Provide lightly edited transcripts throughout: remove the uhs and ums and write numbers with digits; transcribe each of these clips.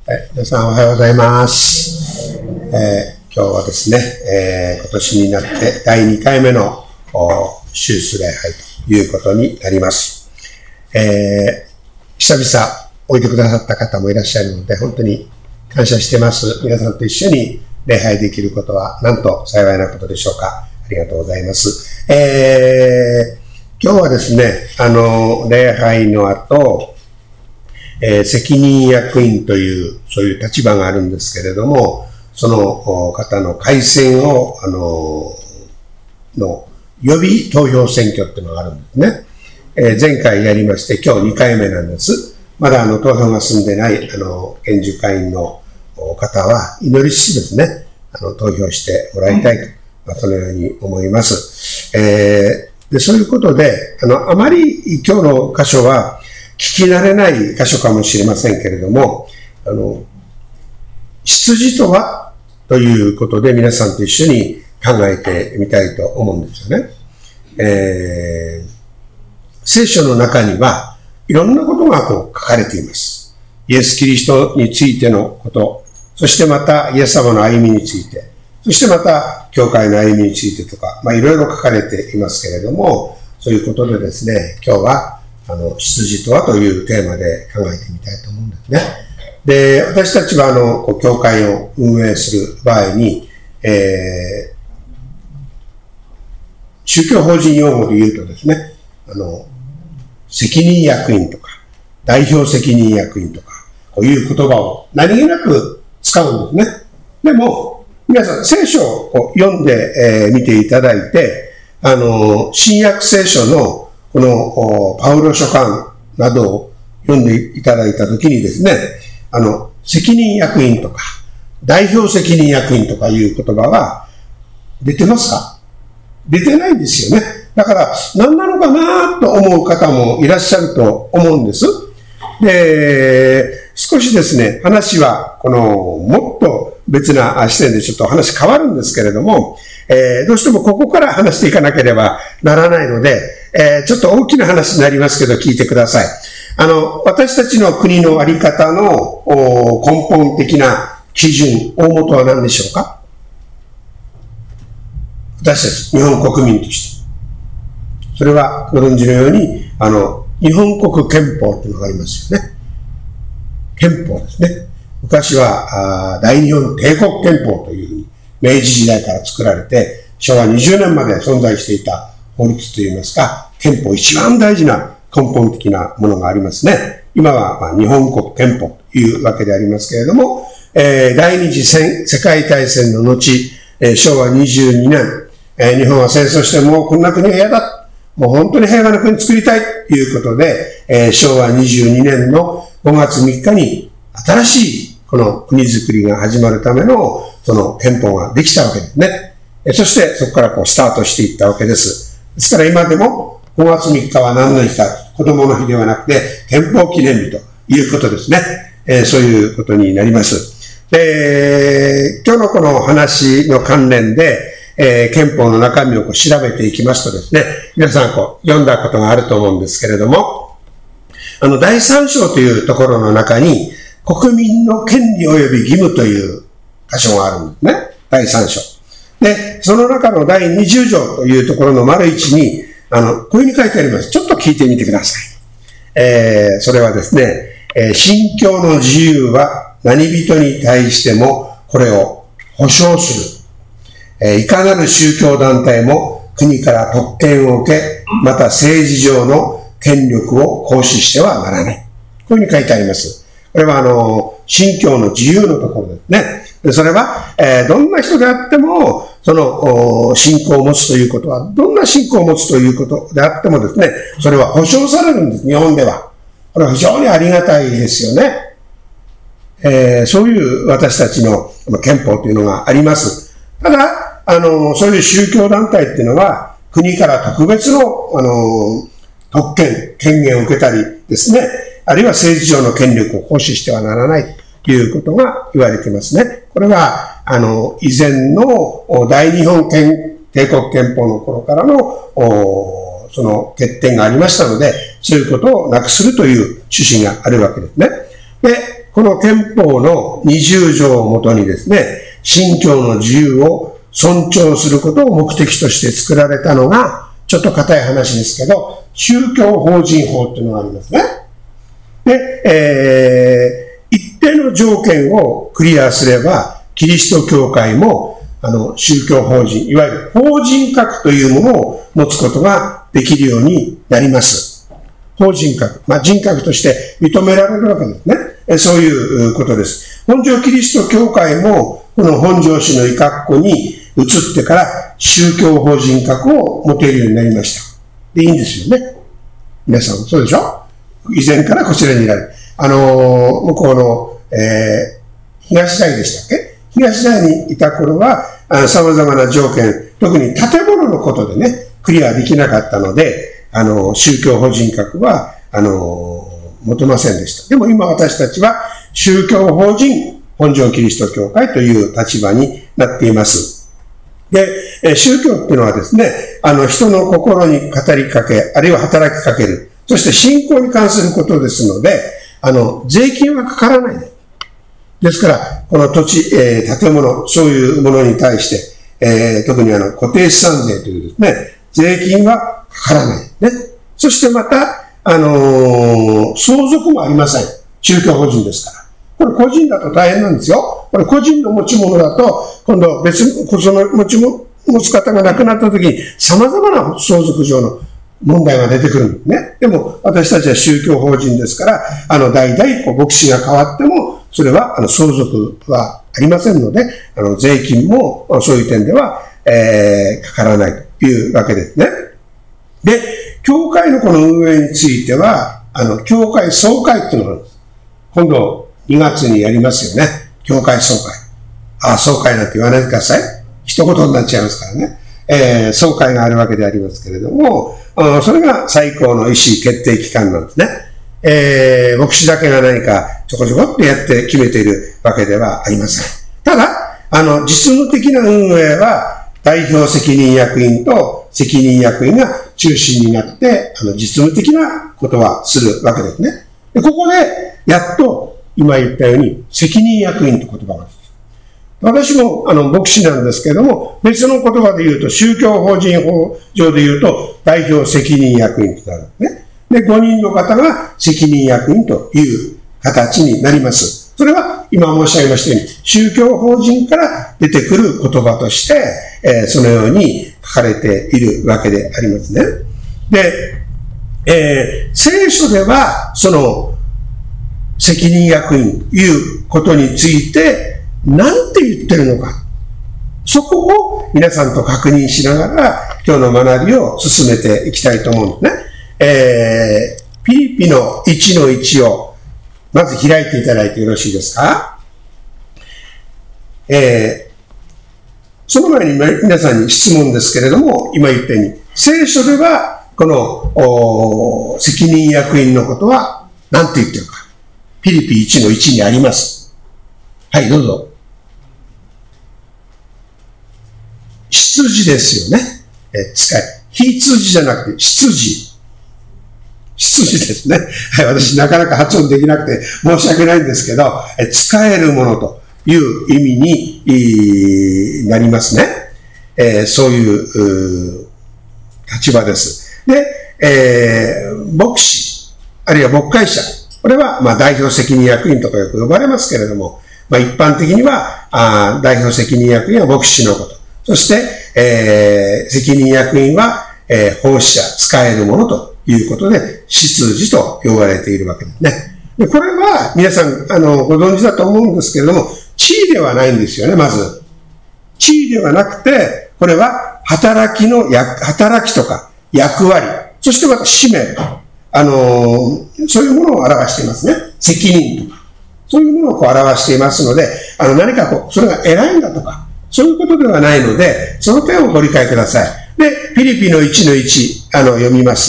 皆さんおはようございます。今日はですね、今年になって第2回目の主日礼拝ということになります。久々おいでくださった方もいらっしゃるので本当に感謝してます。皆さんと一緒に礼拝できることはなんと幸いなことでしょうか。ありがとうございます。今日はですね、礼拝の後、責任役員というそういう立場があるんですけれども、その方の改選をの予備投票選挙っていうのがあるんですね。前回やりまして今日2回目なんです。まだ投票が済んでない県議会員の方は祈りしですね、投票してもらいたいと、そのように思います。でそういうことであまり今日の箇所は聞き慣れない箇所かもしれませんけれども、出自とはということで皆さんと一緒に考えてみたいと思うんですよね。聖書の中にはいろんなことが書かれています。イエス・キリストについてのこと、そしてまたイエス様の歩みについて、そしてまた教会の歩みについてとか、いろいろ書かれていますけれども、そういうことでですね、今日は出自とはというテーマで考えてみたいと思うんですね。で、私たちは教会を運営する場合に、宗教法人用語で言うとですね、責任役員とか、代表責任役員とか、こういう言葉を何気なく使うんですね。でも、皆さん聖書を読んでみていただいて、新約聖書のこのパウロ書簡などを読んでいただいたときにですね、責任役員とか、代表責任役員とかいう言葉は出てますか？出てないんですよね。だから何なのかなと思う方もいらっしゃると思うんです。で、少しですね、話はもっと別な視点でちょっと話変わるんですけれども、どうしてもここから話していかなければならないので、ちょっと大きな話になりますけど聞いてください。私たちの国のあり方の根本的な基準、大元は何でしょうか？私たち、日本国民として。それはご存知のように、日本国憲法というのがありますよね。憲法ですね。昔は大日本帝国憲法というふうに明治時代から作られて、昭和20年まで存在していた法律といいますか、憲法一番大事な根本的なものがありますね。今は日本国憲法というわけでありますけれども、第二次世界大戦の後、昭和22年、日本は戦争してもうこんな国は嫌だ。もう本当に平和な国作りたいということで、昭和22年の5月3日に新しいこの国づくりが始まるためのその憲法ができたわけですね。そしてそこからスタートしていったわけです。ですから今でも5月3日は何の日か、子供の日ではなくて憲法記念日ということですね。そういうことになります。で、今日のこの話の関連で、憲法の中身を調べていきますとですね、皆さん読んだことがあると思うんですけれども、第3章というところの中に国民の権利及び義務という箇所があるんですね。第3章。で、その中の第20条というところの丸1に、こういうふうに書いてあります。ちょっと聞いてみてください。それはですね、信教の自由は何人に対してもこれを保障する。いかなる宗教団体も国から特権を受け、また政治上の権力を行使してはならない。こういうふうに書いてあります。これは信教の自由のところですね。でそれは、どんな人であっても、その信仰を持つということは、どんな信仰を持つということであってもですね、それは保障されるんです、日本では。これは非常にありがたいですよね。そういう私たちの憲法というのがあります。ただ、そういう宗教団体っていうのは、国から特別の、特権、権限を受けたりですね、あるいは政治上の権力を行使してはならないということが言われていますね。これは、以前の大日本帝国憲法の頃からの、その欠点がありましたので、そういうことをなくするという趣旨があるわけですね。で、 この憲法の20条をもとにですね、信教の自由を尊重することを目的として作られたのが、ちょっと硬い話ですけど、宗教法人法っていうのがありますね。で、一定の条件をクリアすれば、キリスト教会も、宗教法人、いわゆる法人格というものを持つことができるようになります。法人格。人格として認められるわけですね。そういうことです。本庄キリスト教会も、この本庄市の伊格好に移ってから宗教法人格を持てるようになりました。で、いいんですよね。皆さんもそうでしょ？以前からこちらにいられる。向こうの、東台でしたっけ？東台にいた頃は、様々な条件、特に建物のことでね、クリアできなかったので、宗教法人格は、持てませんでした。でも今私たちは、宗教法人本庄キリスト教会という立場になっています。で、宗教っていうのはですね、人の心に語りかけ、あるいは働きかける。そして信仰に関することですので、税金はかからない。ですから、この土地、建物、そういうものに対して、特に固定資産税というですね、税金はかからない。ね。そしてまた、相続もありません。宗教法人ですから。これ個人だと大変なんですよ。これ個人の持ち物だと、今度別にその持つ方が亡くなった時に様々な相続上の問題が出てくるんですね。でも私たちは宗教法人ですから、代々牧師が変わっても、それは相続はありませんので、税金もそういう点では、かからないというわけですね。で、教会のこの運営については、教会総会っていうのがあるんです。今度2月にやりますよね。教会総会。総会なんて言わないでください。一言になっちゃいますからね。総会があるわけでありますけれども、それが最高の意思決定機関なんですね。牧師だけが何かちょこちょこってやって決めているわけではありません。ただ、実務的な運営は代表責任役員と責任役員が中心になって、実務的なことはするわけですね。で、ここで、やっと、今言ったように、責任役員という言葉がある。私も、牧師なんですけれども、別の言葉で言うと、宗教法人法上で言うと、代表責任役員となるんですね。で、5人の方が責任役員という形になります。それは、今申し上げましたように、宗教法人から出てくる言葉として、そのように書かれているわけでありますね。で、聖書では、その、責任役員ということについて、何て言ってるのか。そこを皆さんと確認しながら、今日の学びを進めていきたいと思うんですね。ピリピの 1-1 を、まず開いていただいてよろしいですか？その前に皆さんに質問ですけれども、今言ったように、聖書では、この責任役員のことは何て言ってるか。ピリピ 1-1 にあります。はい、どうぞ。羊ですよね。羊じゃなくて羊。羊ですね。はい、私なかなか発音できなくて申し訳ないんですけど、使えるものという意味になりますね。そういう立場です。で、牧師、あるいは牧会者、これは代表責任役員とかよく呼ばれますけれども、一般的には代表責任役員は牧師のこと。そして、責任役員は、奉仕者、使えるものということで、執事と呼ばれているわけですね。で、これは皆さんご存知だと思うんですけれども、地位ではないんですよね、まず。地位ではなくて、これは働きとか役割、そしてまた使命。そういうものを表していますね。責任とか。そういうものを表していますので、何かそれが偉いんだとか、そういうことではないので、その点をご理解ください。で、ピリピの 1-1、読みます。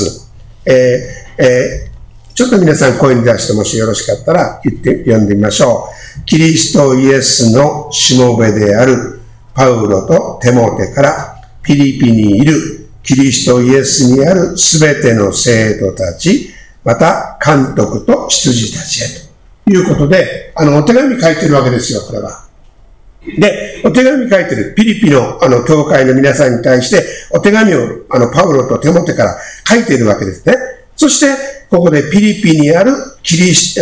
ちょっと皆さん声に出してもしよろしかったら読んでみましょう。キリストイエスのしもべであるパウロとテモテからピリピにいるキリストイエスにあるすべての生徒たち、また監督と執事たちへということで、お手紙書いてるわけですよ、これは。で、お手紙書いてるピリピの、教会の皆さんに対して、お手紙を、パウロとテモテから書いているわけですね。そして、ここでピリピにいる、キリス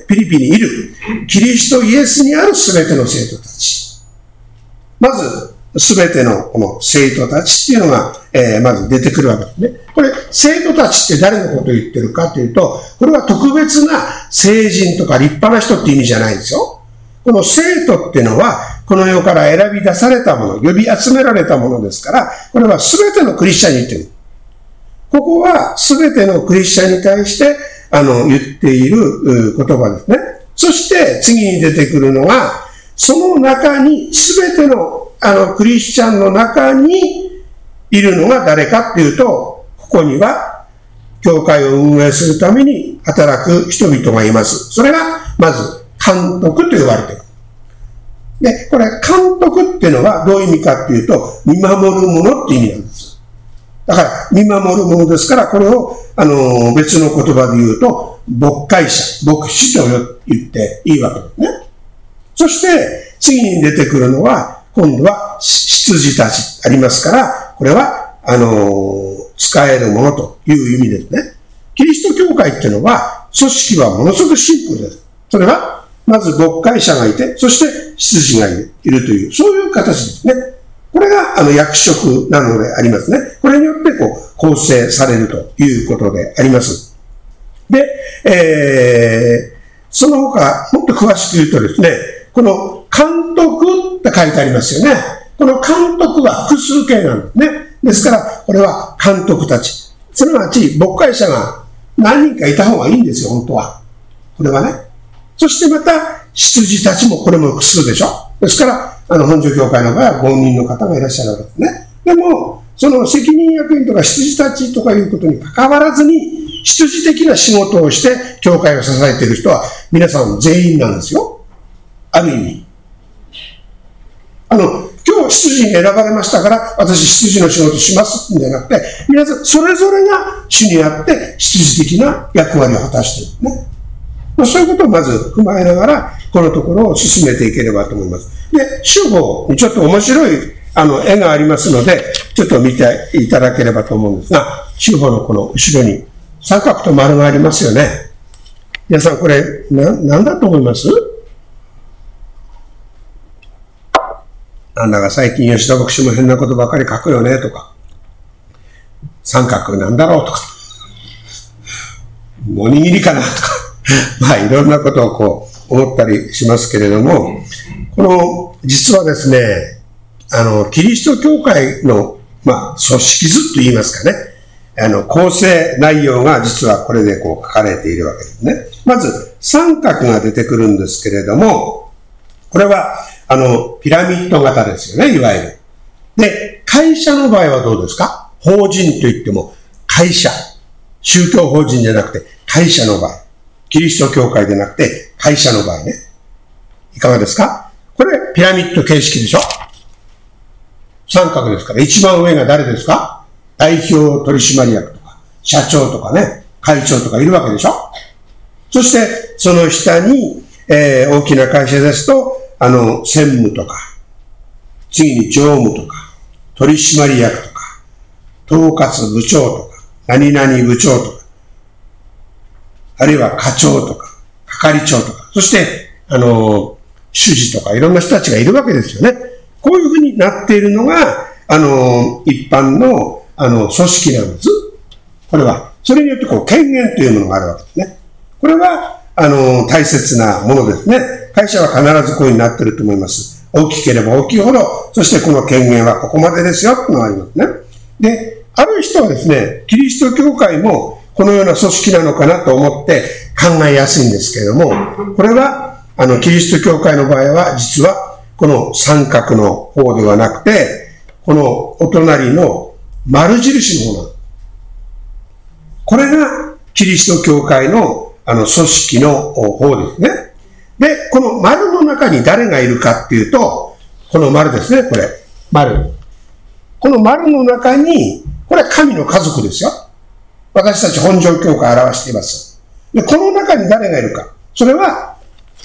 トイエスにあるすべての生徒たち。まず、すべてのこの生徒たちっていうのが、まず出てくるわけですね。これ、生徒たちって誰のことを言ってるかというと、これは特別な聖人とか立派な人って意味じゃないですよ。この生徒っていうのは、この世から選び出されたもの、呼び集められたものですから、これはすべてのクリスチャンに言ってる。ここはすべてのクリスチャンに対して、言っている言葉ですね。そして次に出てくるのが、その中に、すべてのクリスチャンの中にいるのが誰かっていうと、ここには、教会を運営するために働く人々がいます。それが、まず、監督と呼ばれている。で、これ、監督っていうのはどういう意味かっていうと、見守るものっていう意味なんです。だから、見守るものですから、これを、別の言葉で言うと、牧会者、牧師と言っていいわけですね。そして、次に出てくるのは、今度は羊たちありますから、これは、使えるものという意味ですね。キリスト教会っていうのは、組織はものすごくシンプルです。それは、まず牧会者がいて、そして羊がいるという、そういう形ですね。これが、役職なのでありますね。これによって、構成されるということであります。で、その他、もっと詳しく言うとですね、この監督って書いてありますよね。この監督は複数形なんですね。ですから、これは監督たち。すなわち、牧会者が何人かいた方がいいんですよ、本当は。これはね。そしてまた、羊たちもこれも複数でしょ。ですから、本所教会の場合は5人の方がいらっしゃるわけですね。でも、その責任役員とか羊たちとかいうことに関わらずに、羊的な仕事をして、教会を支えている人は、皆さん全員なんですよ。ある意味。今日羊に選ばれましたから、私羊の仕事しますんじゃなくて、皆さんそれぞれが主にあって羊的な役割を果たしているね。そういうことをまず踏まえながら、このところを進めていければと思います。で、主語にちょっと面白い絵がありますので、ちょっと見ていただければと思うんですが、主語のこの後ろに三角と丸がありますよね。皆さんこれ、何だと思います？なんだか最近吉田牧師も変なことばかり書くよねとか、三角なんだろうとか、おにぎりかなとか、まあいろんなことを思ったりしますけれども、実はですね、キリスト教会の、組織図と言いますかね、構成内容が実はこれで書かれているわけですね。まず、三角が出てくるんですけれども、これは、ピラミッド型ですよね、いわゆる。で、会社の場合はどうですか？法人といっても、会社。宗教法人じゃなくて、会社の場合。キリスト教会でなくて、会社の場合ね。いかがですか？これ、ピラミッド形式でしょ？三角ですから、一番上が誰ですか？代表取締役とか、社長とかね、会長とかいるわけでしょ？そして、その下に、大きな会社ですと、専務とか、次に常務とか、取締役とか、統括部長とか、何々部長とか、あるいは課長とか、係長とか、そして、主事とかいろんな人たちがいるわけですよね。こういうふうになっているのが、一般の、組織なんです。これは、それによって権限というものがあるわけですね。これは、大切なものですね。会社は必ずこういうになっていると思います。大きければ大きいほど、そしてこの権限はここまでですよ、というのがありますね。で、ある人はですね、キリスト教会もこのような組織なのかなと思って考えやすいんですけれども、これは、キリスト教会の場合は、実は、この三角の方ではなくて、このお隣の丸印の方なの。これが、キリスト教会の組織の方ですね。で、この丸の中に誰がいるかっていうと、この丸ですね、これ。丸。この丸の中に、これは神の家族ですよ。私たち本庄教会を表しています。で、この中に誰がいるか。それは、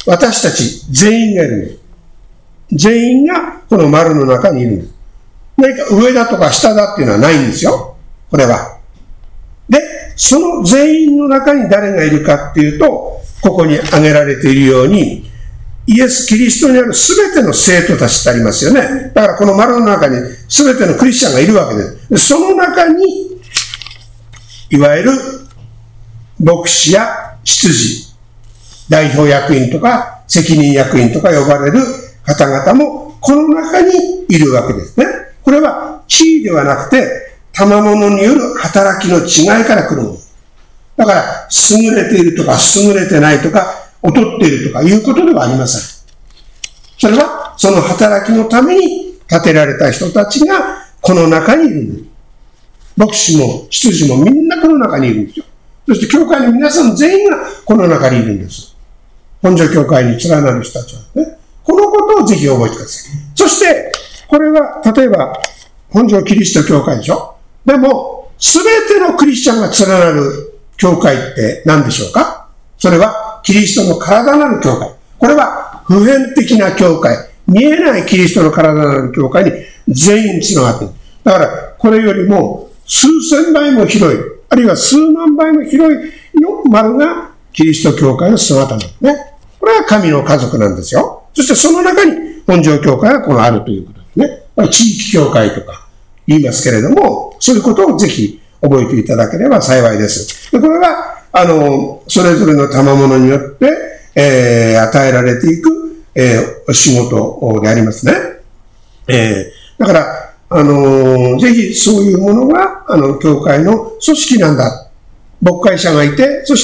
私たち全員がいるんです。全員がこの丸の中にいるんです。何か上だとか下だっていうのはないんですよ。これは。で、その全員の中に誰がいるかっていうと、ここに挙げられているように、イエス・キリストにあるすべての生徒たちってありますよね。だからこの丸の中にすべてのクリスチャンがいるわけです。でその中に、いわゆる牧師や執事、代表役員とか責任役員とか呼ばれる方々もこの中にいるわけですね。これは地位ではなくて、賜物による働きの違いから来るもの。だから、優れているとか優れてないとか、劣っているとかいうことではありません。それは、その働きのために立てられた人たちがこの中にいるんです。牧師も執事もみんなこの中にいるんですよ。そして教会の皆さん全員がこの中にいるんです。本所教会に連なる人たちはね。このことをぜひ覚えてください。そして、これは、例えば、本所キリスト教会でしょ。でも、すべてのクリスチャンが連なる教会って何でしょうか？それは、キリストの体なる教会。これは、普遍的な教会。見えないキリストの体なる教会に全員繋がっている。だから、これよりも数千倍も広い、あるいは数万倍も広いの丸がキリスト教会の姿なんですね。これは神の家族なんですよ。そしてその中に本所教会がこのあるということですね。地域教会とか言いますけれども、そういうことをぜひ覚えていただければ幸いです。でこれは、それぞれの賜物によって、与えられていく、お仕事でありますね。だから、ぜひそういうものが、教会の組織なんだ。牧会者がいて、そして、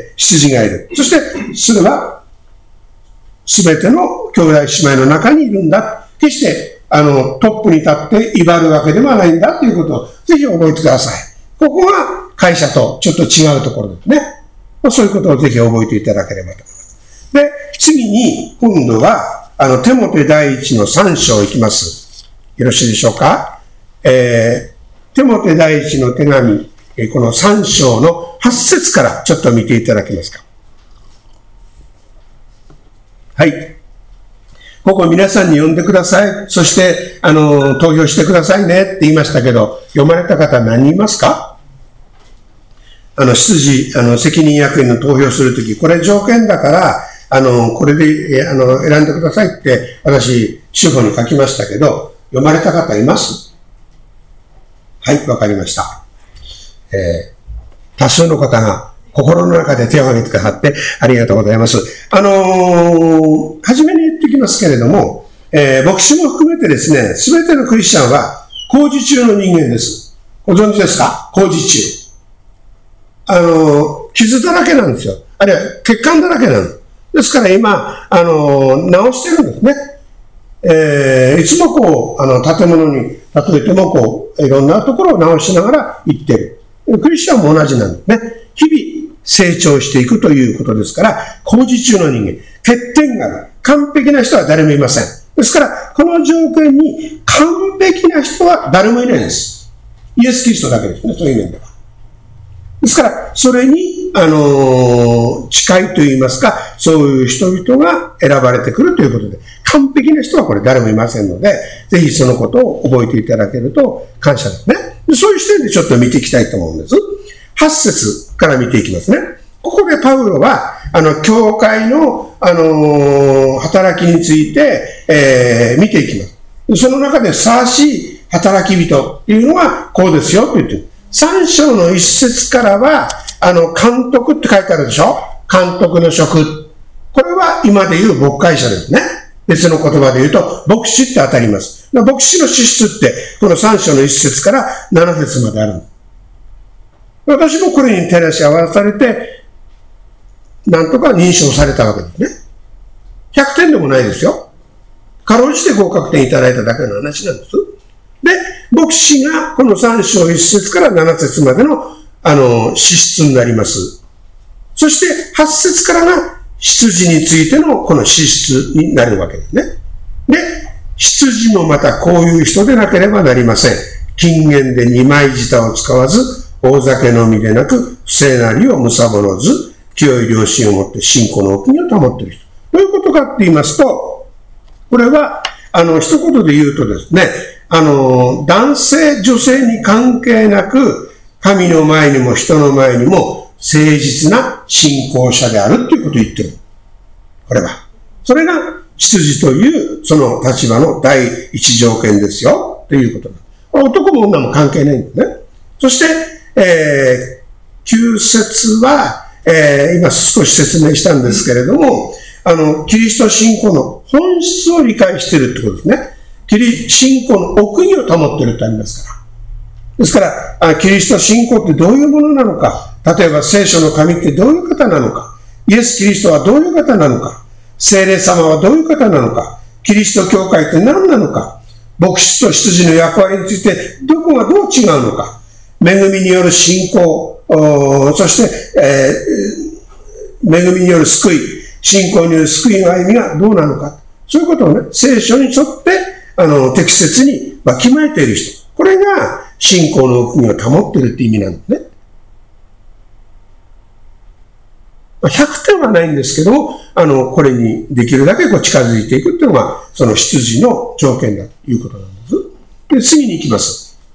執事がいる。そして、それは、すべての兄弟姉妹の中にいるんだ。決して、トップに立って威張るわけではないんだということを、ぜひ覚えてください。ここが会社とちょっと違うところですね。そういうことをぜひ覚えていただければと思います。で、次に、今度は、テモテ第一の3章いきます。よろしいでしょうか？テモテ第一の手紙、この3章の8節からちょっと見ていただけますか？はい。ここ皆さんに読んでください。そして、投票してくださいねって言いましたけど、読まれた方何人いますか？執事、責任役員の投票するとき、これ条件だから、これで、選んでくださいって、私、司法に書きましたけど、読まれた方います？はい、わかりました。多数の方が心の中で手を挙げてくださってありがとうございます。初めに言ってきますけれども、牧師も含めてですね、すべてのクリスチャンは工事中の人間です。ご存知ですか？工事中。傷だらけなんですよ。あるいは血管だらけなんです。ですから今、直してるんですね。いつもこう、建物に例えてもこう、いろんなところを直しながら行ってる。クリスチャンも同じなんですね。日々成長していくということですから、工事中の人間、欠点がある。完璧な人は誰もいません。ですから、この条件に完璧な人は誰もいないんです。イエス・キリストだけですね、そういう面では。ですから、それに、近いと言いますか、そういう人々が選ばれてくるということで、完璧な人はこれ誰もいませんので、ぜひそのことを覚えていただけると感謝ですね。そういう視点でちょっと見ていきたいと思うんです。8節から見ていきますね。ここでパウロは、教会の、働きについて、見ていきます。その中でふさわしい働き人というのはこうですよと言っている。3章の1節からは、監督って書いてあるでしょ？監督の職。これは今で言う牧会者ですね。別の言葉で言うと、牧師って当たります。牧師の資質って、この3章の1節から7節まである。私もこれに照らし合わされて、なんとか認証されたわけですね。100点でもないですよ。かろうじて合格点いただいただけの話なんです。で、牧師がこの3章1節から7節までの、資質になります。そして8節からが執事についてのこの資質になるわけですね。で、執事もまたこういう人でなければなりません。禁言で二枚舌を使わず、大酒飲みでなく、不正なりを貪らず、 清い良心を持って信仰の奥義を保っている人。どういうことかって言いますと、これは、一言で言うとですね、男性、女性に関係なく、神の前にも人の前にも誠実な信仰者であるということを言ってる。これは。それが、執事という、その立場の第一条件ですよ、ということだ。男も女も関係ないんですね。そして、9節は、今少し説明したんですけれども、キリスト信仰の本質を理解しているってことですね。信仰の奥義を保っているとありますから。ですから、キリスト信仰ってどういうものなのか、例えば聖書の神ってどういう方なのか、イエス・キリストはどういう方なのか、聖霊様はどういう方なのか、キリスト教会って何なのか、牧師と執事の役割についてどこがどう違うのか、恵みによる信仰、そして、恵みによる救い、信仰による救いの歩みがどうなのか、そういうことをね、聖書に沿って適切にわきまえている人、これが信仰の奥義を保っているって意味なんですね。100点はないんですけども、これにできるだけ近づいていくっていうのが、その執事の条件だということなんです。で、次に行きます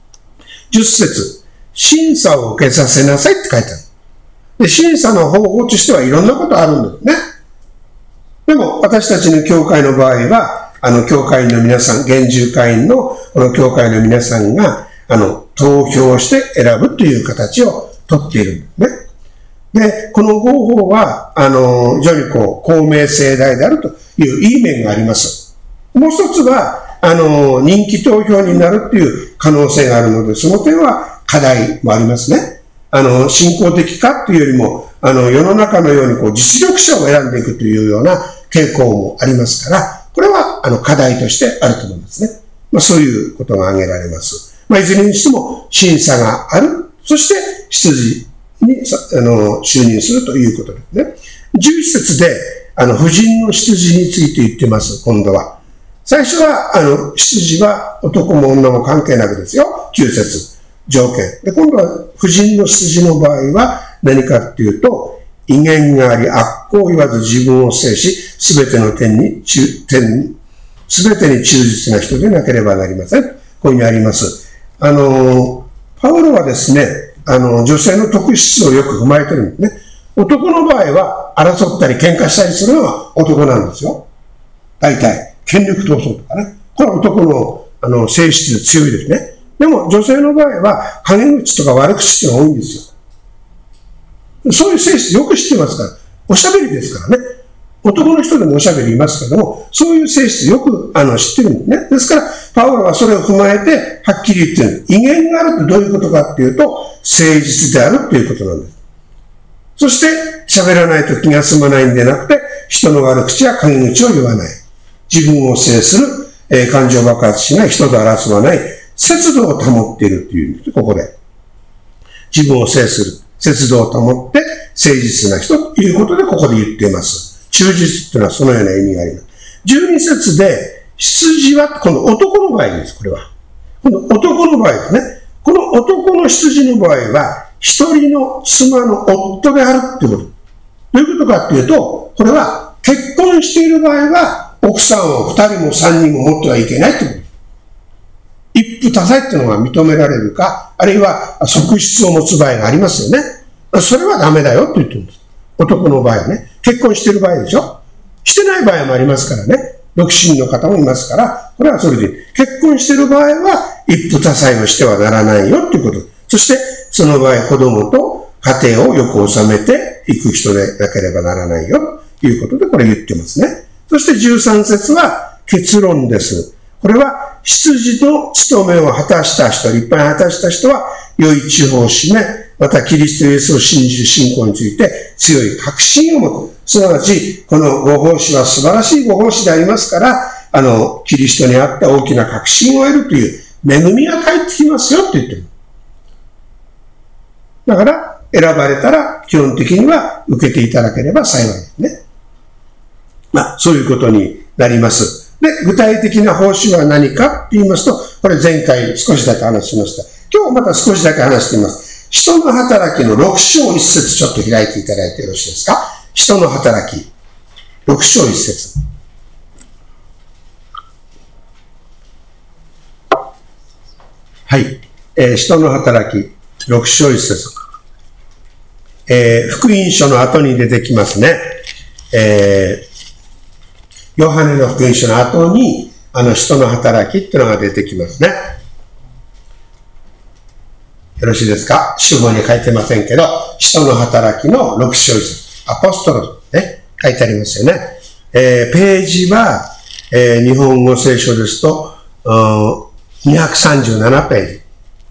。10節、審査を受けさせなさいって書いてある。で、審査の方法としてはいろんなことあるんですね。でも、私たちの教会の場合は、教会員の皆さん、現住会員のこの教会の皆さんが、投票して選ぶという形をとっているんですね。で、この方法は、非常に公明正大であるといういい面があります。もう一つは、人気投票になるっていう可能性があるので、その点は課題もありますね。信仰的かっていうよりも、世の中のように実力者を選んでいくというような傾向もありますから、これは、課題としてあると思いますね。そういうことが挙げられます。いずれにしても、審査がある。そして、執事に就任するということですね。11節で、婦人の執事について言ってます、今度は。最初は、執事は男も女も関係なくですよ。9節、条件。で、今度は、婦人の執事の場合は何かっていうと、威厳があり、悪行を言わず自分を制し、すべてに忠実な人でなければなりません。ここにあります。パウロはですね、女性の特質をよく踏まえてるんですね。男の場合は争ったり喧嘩したりするのが男なんですよ。大体、権力闘争とかね。これは男の性質で強いですね。でも女性の場合は陰口とか悪口ってのが多いんですよ。そういう性質よく知ってますから。おしゃべりですからね。男の人でもおしゃべりいますけども、そういう性質よく知ってるんですね。ですから、パウロはそれを踏まえて、はっきり言ってる。威厳があるってどういうことかっていうと、誠実であるっていうことなんです。そして、喋らないと気が済まないんでなくて、人の悪口や陰口を言わない。自分を制する、感情爆発しない、人と争わない、節度を保っているっていうんです、ここで。自分を制する、節度を保って、誠実な人ということで、ここで言っています。忠実というのはそのような意味があります。12節で、執事は、この男の場合です、これは。この男の場合ですね。この男の執事の場合は、一人の妻の夫であるっていうこと。どういうことかっていうと、これは結婚している場合は、奥さんを2人も3人も持ってはいけないってこと。一夫多妻っていうのが認められるか、あるいは側室を持つ場合がありますよね。それはダメだよって言ってるんです。男の場合はね。結婚している場合でしょ。してない場合もありますからね。独身の方もいますから、これはそれで、結婚している場合は、一夫多妻をしてはならないよっていうこと。そして、その場合、子供と家庭をよく収めていく人でなければならないよということで、これ言ってますね。そして13節は結論です。これは、執事の務めを果たした人、立派に果たした人は、良い地方を占め、またキリストイエスを信じる信仰について強い確信を持つ。すなわち、このご奉仕は素晴らしいご奉仕でありますから、キリストにあった大きな確信を得るという恵みが返ってきますよって言ってる。だから、選ばれたら基本的には受けていただければ幸いですね。そういうことになります。で、具体的な報酬は何かって言いますと、これ前回少しだけ話しました。今日また少しだけ話しています。 使徒の働きの6章1節ちょっと開いていただいてよろしいですか。使徒の働き、6章1節。はい。使徒の働き、6章1節。福音書の後に出てきますね。ヨハネの福音書の後に、使徒の働きっていうのが出てきますね。よろしいですか。主語に書いてませんけど、使徒の働きの6章1節。アポストロね、書いてありますよね。ページは、日本語聖書ですと、237ページ。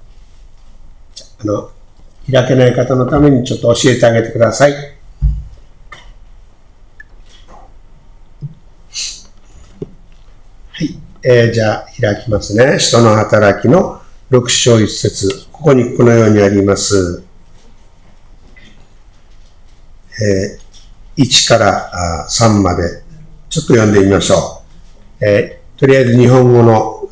開けない方のためにちょっと教えてあげてください。はい。じゃあ、開きますね。使徒の働きの6章1節。ここにこのようにあります。1から3まで、ちょっと読んでみましょう。とりあえず日本語の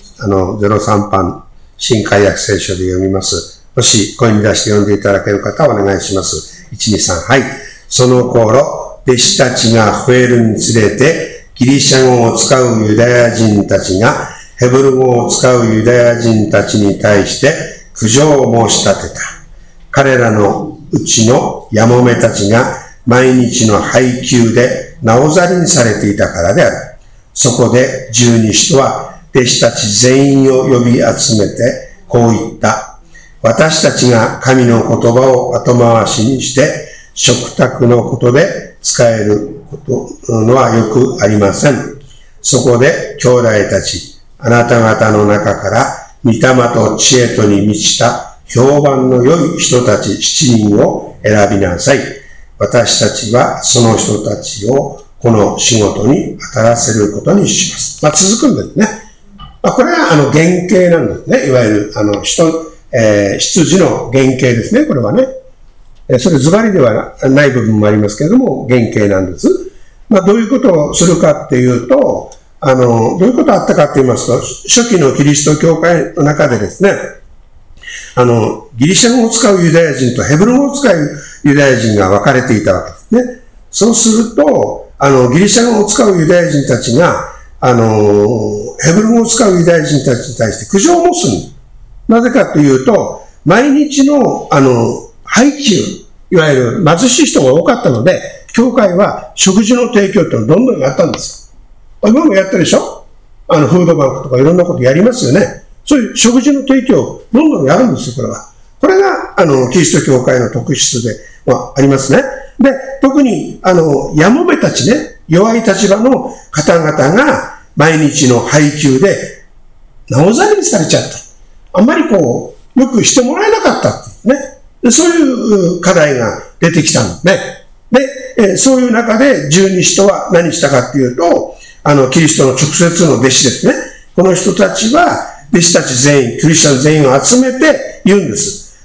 03版新海訳聖書で読みます。もし声に出して読んでいただける方はお願いします。1、2、3。はい。その頃、弟子たちが増えるにつれて、ギリシャ語を使うユダヤ人たちが、ヘブル語を使うユダヤ人たちに対して苦情を申し立てた。彼らのうちのやもめたちが毎日の配給でなおざりにされていたからである。そこで十二使徒は弟子たち全員を呼び集めてこう言った。私たちが神の言葉を後回しにして食卓のことで使えるのはよくありません。そこで兄弟たち、あなた方の中から御霊と知恵とに満ちた評判の良い人たち7人を選びなさい。私たちはその人たちをこの仕事に当たらせることにします。続くんですね。これは原型なんですね。いわゆる出自の原型ですね。これはね。それズバリではない部分もありますけれども、原型なんです。どういうことをするかっていうと、どういうことあったかって言いますと、初期のキリスト教会の中でですね、ギリシャ語を使うユダヤ人とヘブル語を使うユダヤ人が分かれていたわけですね。そうすると、ギリシャ語を使うユダヤ人たちが、ヘブル語を使うユダヤ人たちに対して苦情を申すんです。なぜかというと、毎日の、配給、いわゆる貧しい人が多かったので、教会は食事の提供っていうのをどんどんやったんですよ。今もやったでしょ？フードバンクとかいろんなことやりますよね。そういう食事の提供をどんどんやるんですよ、これは。これが、キリスト教会の特質ではありますね。で、特に、やもめたちね、弱い立場の方々が毎日の配給で、なおざりにされちゃった。あんまりよくしてもらえなかったってね。そういう課題が出てきたんですね。で、そういう中で十二使徒は何したかっていうと、キリストの直接の弟子ですね。この人たちは、弟子たち全員、クリスチャン全員を集めて言うんです。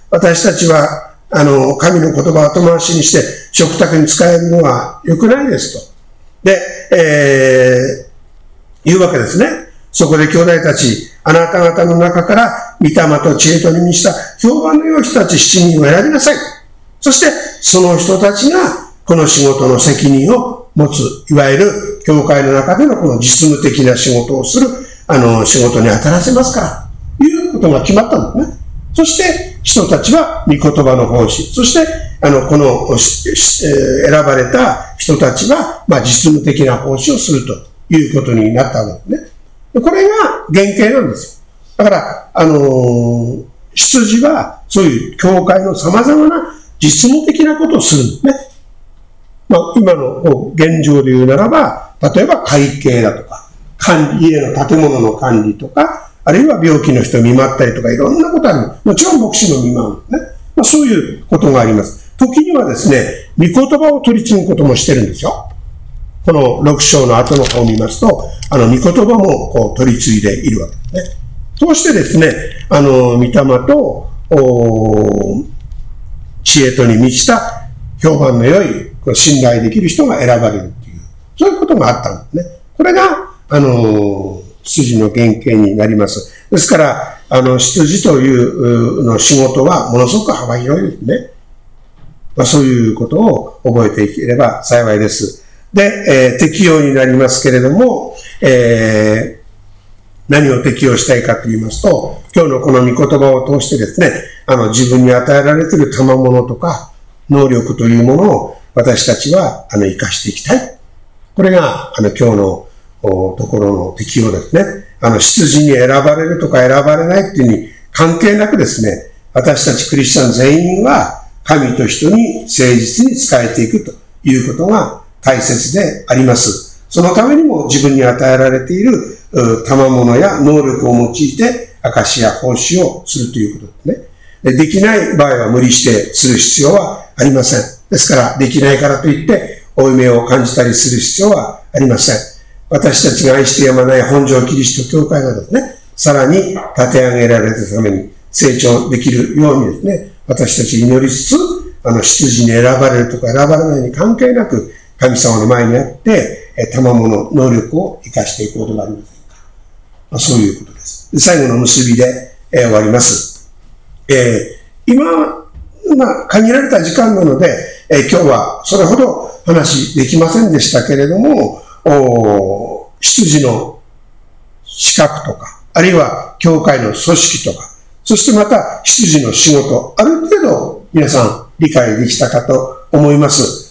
私たちは、神の言葉を後回しにして食卓に使えるのは良くないですと。で、言うわけですね。そこで兄弟たち、あなた方の中から御霊と知恵とに満ちた評判の良い人たち7人を選びなさい。そして、その人たちがこの仕事の責任を持つ、いわゆる教会の中でのこの実務的な仕事をする、仕事に当たらせますから、いうことが決まったんですね。そして、人たちは御言葉の奉仕、そして、この、選ばれた人たちは、実務的な奉仕をするということになったわけですね。これが原型なんですよ。だから、出自は、そういう教会の様々な実務的なことをするんですね。今の現状で言うならば、例えば会計だとか、家の建物の管理とか、あるいは病気の人を見舞ったりとか、いろんなことある。もちろん牧師も見舞うんですね。そういうことがあります。時にはですね、御言葉を取り継ぐこともしてるんですよ。この6章の後の方を見ますと、御言葉も取り継いでいるわけですね。そうしてですね、御霊と知恵とに満ちた評判の良い、信頼できる人が選ばれるっていう、そういうことがあったんですね。これが、筋の原型になります。ですから、 執事というの仕事はものすごく幅広いですね。そういうことを覚えていければ幸いです。で、適用になりますけれども、何を適用したいかと言いますと、今日のこの御言葉を通してですね、自分に与えられている賜物とか能力というものを私たちは生かしていきたい。これが今日のところの適用ですね。執事に選ばれるとか選ばれないっていうに関係なくですね、私たちクリスチャン全員は神と人に誠実に仕えていくということが大切であります。そのためにも自分に与えられている賜物や能力を用いて証や奉仕をするということですね。できない場合は無理してする必要はありません。ですから、できないからといって負い目を感じたりする必要はありません。私たちが愛してやまない本庄キリスト教会がですね、さらに立て上げられるために成長できるようにですね、私たち祈りつつ、執事に選ばれるとか選ばれないに関係なく、神様の前にあって、賜物、能力を生かしていこうではありませんか。そういうことです。で最後の結びで、終わります。今、限られた時間なので、今日はそれほど話できませんでしたけれども、執事の資格とか、あるいは教会の組織とか、そしてまた執事の仕事、ある程度皆さん理解できたかと思います。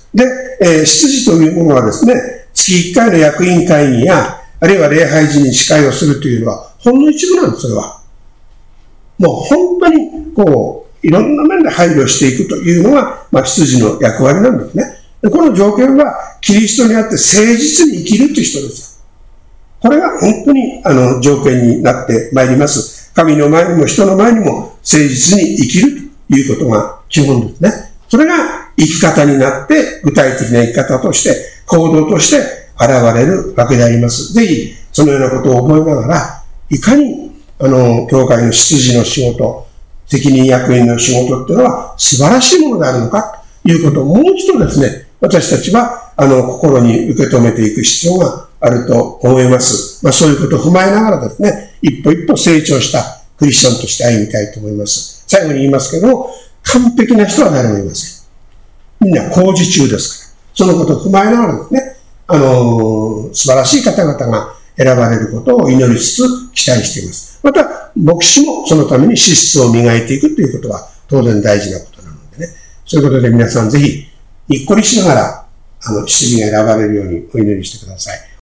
で、執事というものはですね、月1回の役員会議や、あるいは礼拝時に司会をするというのは、ほんの一部なんです、それは。もう本当に、いろんな面で配慮していくというのが、執事の役割なんですね。でこの条件は、キリストにあって誠実に生きるという人ですよ。これが本当に条件になってまいります。神の前にも人の前にも誠実に生きるということが基本ですね。それが生き方になって具体的な生き方として行動として現れるわけであります。ぜひそのようなことを覚えながら、いかに教会の執事の仕事、責任役員の仕事っていうのは素晴らしいものであるのかということをもう一度ですね、私たちは心に受け止めていく必要があると思います。そういうことを踏まえながらですね、一歩一歩成長したクリスチャンとして歩みたいと思います。最後に言いますけども、完璧な人は誰もいません。みんな工事中ですから。そのことを踏まえながらですね、素晴らしい方々が選ばれることを祈りつつ期待しています。また、牧師もそのために資質を磨いていくということは当然大事なことなのでね。そういうことで皆さんぜひ、にっこりしながら、執事が選ばれるようにお祈りしてください。